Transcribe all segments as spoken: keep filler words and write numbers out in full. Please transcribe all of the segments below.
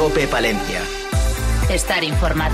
COPE Palencia. Estar informado.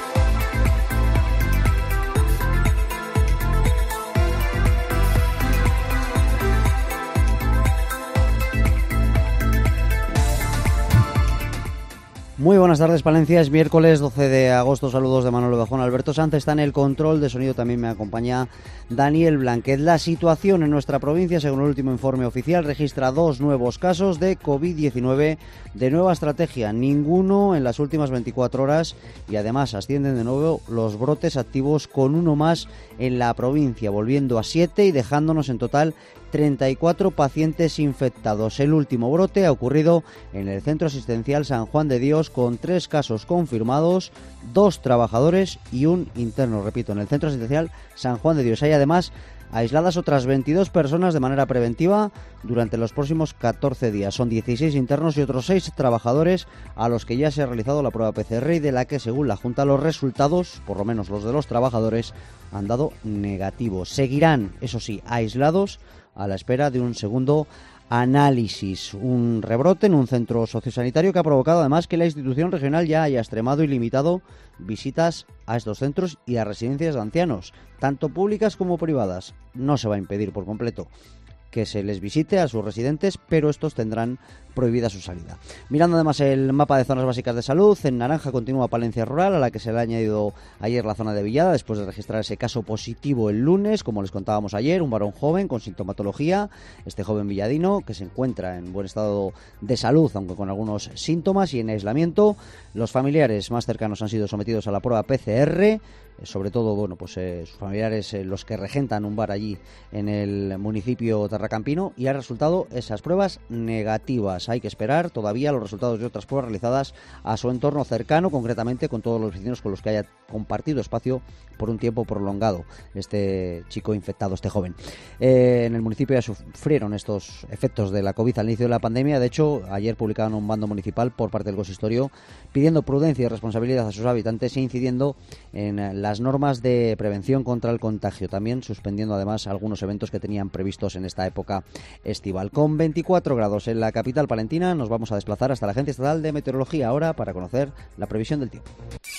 Muy buenas tardes, Palencia. Es miércoles doce de agosto. Saludos de Manolo Bejón. Alberto Sánchez está en el control de sonido. También me acompaña Daniel Blanquet. La situación en nuestra provincia, según el último informe oficial, registra dos nuevos casos de COVID diecinueve de nueva estrategia. Ninguno en las últimas veinticuatro horas y además ascienden de nuevo los brotes activos con uno más en la provincia, volviendo a siete y dejándonos en total treinta y cuatro pacientes infectados. El último brote ha ocurrido en el Centro Asistencial San Juan de Dios con tres casos confirmados, dos trabajadores y un interno. Repito, en el Centro Asistencial San Juan de Dios hay además aisladas otras veintidós personas de manera preventiva durante los próximos catorce días. Son dieciséis internos y otros seis trabajadores a los que ya se ha realizado la prueba P C R y de la que, según la Junta, los resultados, por lo menos los de los trabajadores, han dado negativos. Seguirán, eso sí, aislados a la espera de un segundo análisis. Un rebrote en un centro sociosanitario que ha provocado además que la institución regional ya haya extremado y limitado visitas a estos centros y a residencias de ancianos, tanto públicas como privadas. No se va a impedir por completo que se les visite a sus residentes, pero estos tendrán prohibida su salida. Mirando además el mapa de zonas básicas de salud, en naranja continúa Palencia Rural, a la que se le ha añadido ayer la zona de Villada, después de registrar ese caso positivo el lunes, como les contábamos ayer, un varón joven con sintomatología, este joven villadino que se encuentra en buen estado de salud, aunque con algunos síntomas y en aislamiento. Los familiares más cercanos han sido sometidos a la prueba P C R, sobre todo, bueno, pues eh, sus familiares, eh, los que regentan un bar allí en el municipio terracampino, y ha resultado esas pruebas negativas. Hay que esperar todavía los resultados de otras pruebas realizadas a su entorno cercano, concretamente con todos los vecinos con los que haya compartido espacio por un tiempo prolongado este chico infectado, este joven. Eh, en el municipio ya sufrieron estos efectos de la COVID al inicio de la pandemia. De hecho, ayer publicaban un bando municipal por parte del consistorio pidiendo prudencia y responsabilidad a sus habitantes e incidiendo en las normas de prevención contra el contagio, también suspendiendo además algunos eventos que tenían previstos en esta época estival. Con veinticuatro grados en la capital palentina, nos vamos a desplazar hasta la Agencia Estatal de Meteorología ahora para conocer la previsión del tiempo.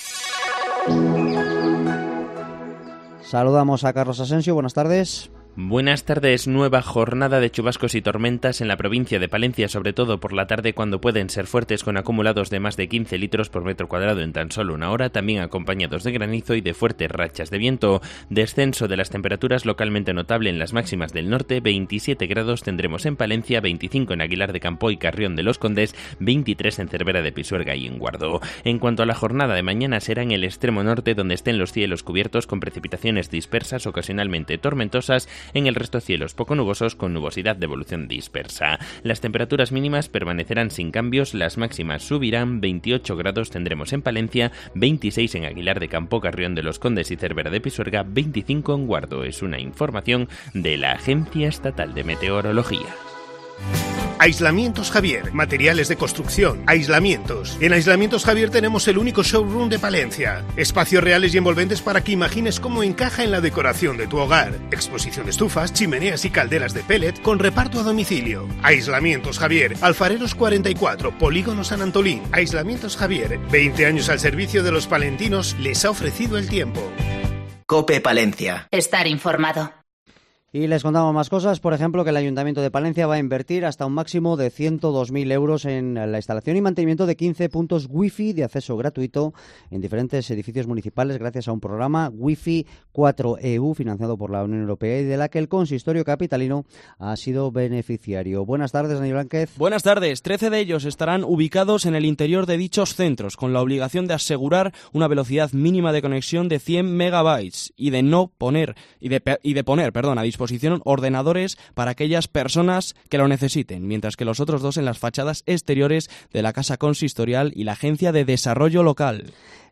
Saludamos a Carlos Asensio, buenas tardes. Buenas tardes. Nueva jornada de chubascos y tormentas en la provincia de Palencia, sobre todo por la tarde, cuando pueden ser fuertes con acumulados de más de quince litros por metro cuadrado en tan solo una hora, también acompañados de granizo y de fuertes rachas de viento. Descenso de las temperaturas localmente notable en las máximas del norte, veintisiete grados tendremos en Palencia, veinticinco en Aguilar de Campo y Carrión de los Condes, veintitrés en Cervera de Pisuerga y en Guardo. En cuanto a la jornada de mañana, será en el extremo norte donde estén los cielos cubiertos con precipitaciones dispersas, ocasionalmente tormentosas. En el resto cielos poco nubosos con nubosidad de evolución dispersa. Las temperaturas mínimas permanecerán sin cambios, las máximas subirán, veintiocho grados tendremos en Palencia, veintiséis en Aguilar de Campo, Carrión de los Condes y Cervera de Pisuerga, veinticinco en Guardo. Es una información de la Agencia Estatal de Meteorología. Aislamientos Javier, materiales de construcción, aislamientos. En Aislamientos Javier tenemos el único showroom de Palencia. Espacios reales y envolventes para que imagines cómo encaja en la decoración de tu hogar. Exposición de estufas, chimeneas y calderas de pellet con reparto a domicilio. Aislamientos Javier, Alfareros cuarenta y cuatro, Polígono San Antolín. Aislamientos Javier, veinte años al servicio de los palentinos, les ha ofrecido el tiempo. COPE Palencia. Estar informado. Y les contamos más cosas, por ejemplo, que el Ayuntamiento de Palencia va a invertir hasta un máximo de ciento dos mil euros en la instalación y mantenimiento de quince puntos wifi de acceso gratuito en diferentes edificios municipales gracias a un programa Wi-Fi cuatro E U financiado por la Unión Europea y de la que el consistorio capitalino ha sido beneficiario. Buenas tardes, Daniel Blanquez. Buenas tardes. trece de ellos estarán ubicados en el interior de dichos centros, con la obligación de asegurar una velocidad mínima de conexión de cien megabytes y de no poner y de, y de poner, perdón, a disposición ordenadores para aquellas personas que lo necesiten, mientras que los otros dos en las fachadas exteriores de la Casa Consistorial y la Agencia de Desarrollo Local.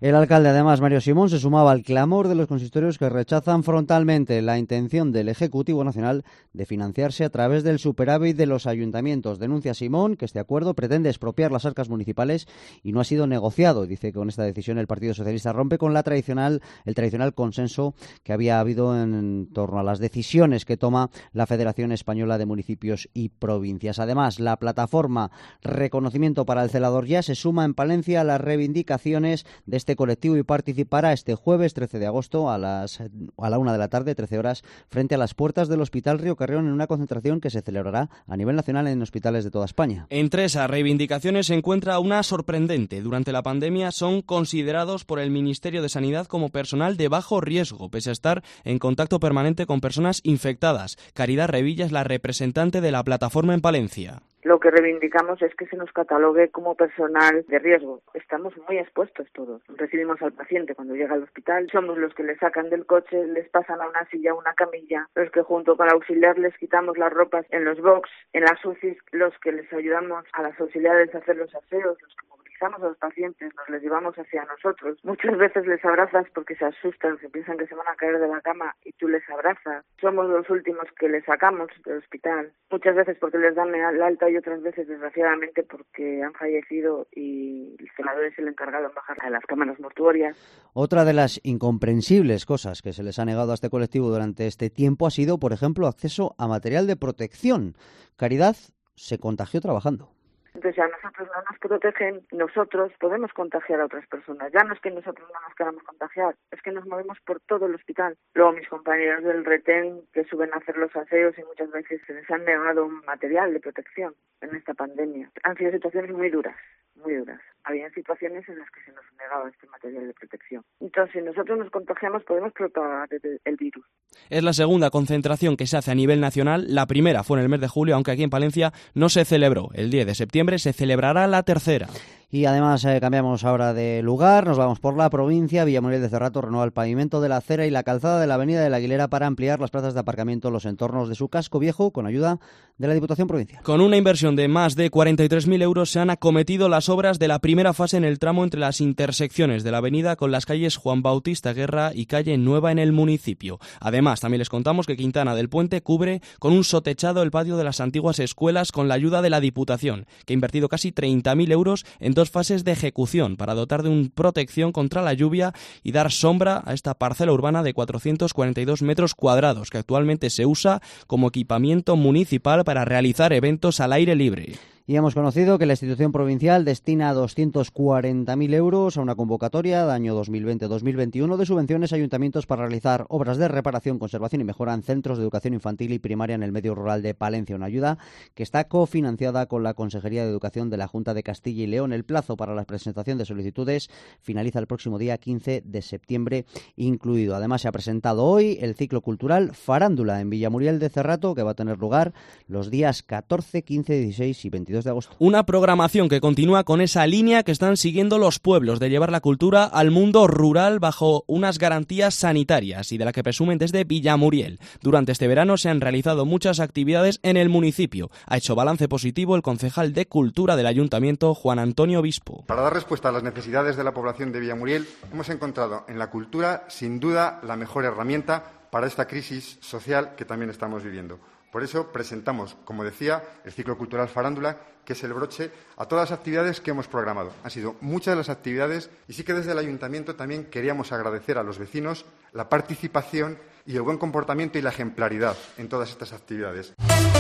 El alcalde, además, Mario Simón, se sumaba al clamor de los consistorios que rechazan frontalmente la intención del Ejecutivo Nacional de financiarse a través del superávit de los ayuntamientos. Denuncia Simón que este acuerdo pretende expropiar las arcas municipales y no ha sido negociado. Dice que con esta decisión el Partido Socialista rompe con la tradicional, el tradicional consenso que había habido en torno a las decisiones que toma la Federación Española de Municipios y Provincias. Además, la plataforma Reconocimiento para el Celador Ya se suma en Palencia a las reivindicaciones de este colectivo y participará este jueves trece de agosto a las a la una de la tarde, trece horas, frente a las puertas del Hospital Río Carrión en una concentración que se celebrará a nivel nacional en hospitales de toda España. Entre esas reivindicaciones se encuentra una sorprendente. Durante la pandemia son considerados por el Ministerio de Sanidad como personal de bajo riesgo, pese a estar en contacto permanente con personas infectadas. Caridad Revilla es la representante de la plataforma en Palencia. Lo que reivindicamos es que se nos catalogue como personal de riesgo. Estamos muy expuestos todos. Recibimos al paciente cuando llega al hospital, somos los que le sacan del coche, les pasan a una silla, a una camilla, los que junto con el auxiliar les quitamos las ropas en los box, en las U C Is, los que les ayudamos a las auxiliares a hacer los aseos, los que movilizamos a los pacientes, nos les llevamos hacia nosotros. Muchas veces les abrazas porque se asustan, se piensan que se van a caer de la cama y tú les abrazas. Somos los últimos que les sacamos del hospital. Muchas veces porque les dan el alta y otras veces, desgraciadamente, porque han fallecido y el celador es el encargado en bajar a las cámaras mortuorias. Otra de las incomprensibles cosas que se les ha negado a este colectivo durante este tiempo ha sido, por ejemplo, acceso a material de protección. Caridad se contagió trabajando. Entonces, a nosotros no nos protegen, nosotros podemos contagiar a otras personas. Ya no es que nosotros no nos queramos contagiar, es que nos movemos por todo el hospital. Luego mis compañeros del retén que suben a hacer los aseos y muchas veces se les han negado un material de protección en esta pandemia. Han sido situaciones muy duras, muy duras. Había situaciones en las que se nos negaba este material de protección. Entonces, si nosotros nos contagiamos, podemos propagar el virus. Es la segunda concentración que se hace a nivel nacional. La primera fue en el mes de julio, aunque aquí en Palencia no se celebró. El diez de septiembre se celebrará la tercera. Y además eh, cambiamos ahora de lugar, nos vamos por la provincia. Villamuriel de Cerrato renueva el pavimento de la acera y la calzada de la avenida de la Aguilera para ampliar las plazas de aparcamiento en los entornos de su casco viejo con ayuda de la Diputación Provincial. Con una inversión de más de cuarenta y tres mil euros se han acometido las obras de la primera fase en el tramo entre las intersecciones de la avenida con las calles Juan Bautista Guerra y Calle Nueva en el municipio. Además, también les contamos que Quintana del Puente cubre con un sotechado el patio de las antiguas escuelas con la ayuda de la Diputación, que ha invertido casi treinta mil euros en dos fases de ejecución para dotar de una protección contra la lluvia y dar sombra a esta parcela urbana de cuatrocientos cuarenta y dos metros cuadrados que actualmente se usa como equipamiento municipal para realizar eventos al aire libre. Y hemos conocido que la institución provincial destina doscientos cuarenta mil euros a una convocatoria de año dos mil veinte dos mil veintiuno de subvenciones a ayuntamientos para realizar obras de reparación, conservación y mejora en centros de educación infantil y primaria en el medio rural de Palencia. Una ayuda que está cofinanciada con la Consejería de Educación de la Junta de Castilla y León. El plazo para la presentación de solicitudes finaliza el próximo día quince de septiembre incluido. Además, se ha presentado hoy el ciclo cultural Farándula en Villamuriel de Cerrato, que va a tener lugar los días catorce, quince, dieciséis y veintidós de agosto. Una programación que continúa con esa línea que están siguiendo los pueblos de llevar la cultura al mundo rural bajo unas garantías sanitarias y de la que presumen desde Villamuriel. Durante este verano se han realizado muchas actividades en el municipio. Ha hecho balance positivo el concejal de Cultura del Ayuntamiento, Juan Antonio Obispo. Para dar respuesta a las necesidades de la población de Villamuriel, hemos encontrado en la cultura, sin duda, la mejor herramienta para esta crisis social que también estamos viviendo. Por eso presentamos, como decía, el ciclo cultural Farándula, que es el broche a todas las actividades que hemos programado. Han sido muchas de las actividades y sí que desde el Ayuntamiento también queríamos agradecer a los vecinos la participación y el buen comportamiento y la ejemplaridad en todas estas actividades.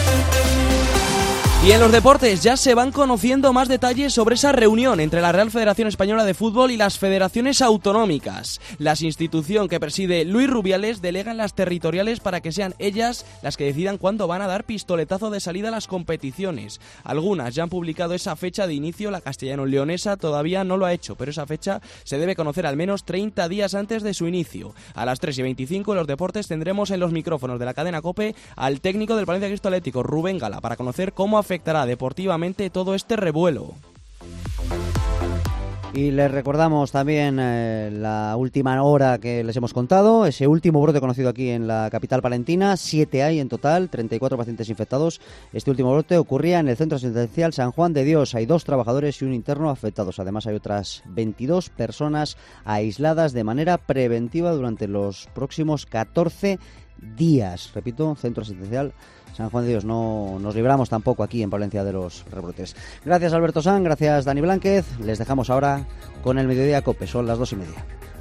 Y en los deportes ya se van conociendo más detalles sobre esa reunión entre la Real Federación Española de Fútbol y las federaciones autonómicas. La institución que preside Luis Rubiales delega en las territoriales para que sean ellas las que decidan cuándo van a dar pistoletazo de salida a las competiciones. Algunas ya han publicado esa fecha de inicio, la castellano-leonesa todavía no lo ha hecho, pero esa fecha se debe conocer al menos treinta días antes de su inicio. A las tres y veinticinco en los deportes tendremos en los micrófonos de la cadena COPE al técnico del Palencia Cristo Atlético, Rubén Gala, para conocer cómo afectará deportivamente todo este revuelo. Y les recordamos también eh, la última hora que les hemos contado, ese último brote conocido aquí en la capital palentina. Siete hay en total, treinta y cuatro pacientes infectados. Este último brote ocurría en el centro asistencial San Juan de Dios. Hay dos trabajadores y un interno afectados. Además hay otras veintidós personas aisladas de manera preventiva durante los próximos catorce días. Repito, centro asistencial San Juan de Dios. No nos libramos tampoco aquí en Palencia de los rebrotes. Gracias Alberto San, gracias Dani Blánquez. Les dejamos ahora con el Mediodía Cope, son las dos y media.